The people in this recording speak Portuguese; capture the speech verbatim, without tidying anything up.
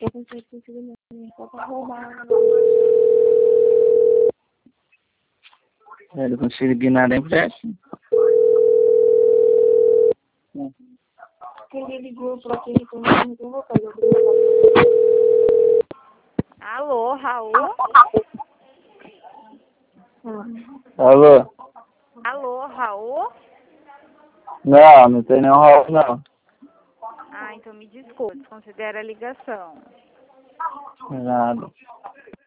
Eu pensei que tinha só pra roubar. Eu não consigo de nada em pressa. Quem ligou pra quem que eu não vou fazer o Alô, Raul? Alô? Alô, Raul? Não, não tem nenhum Raul, não. Ah, então me desculpe, desconsidera a ligação. Nada.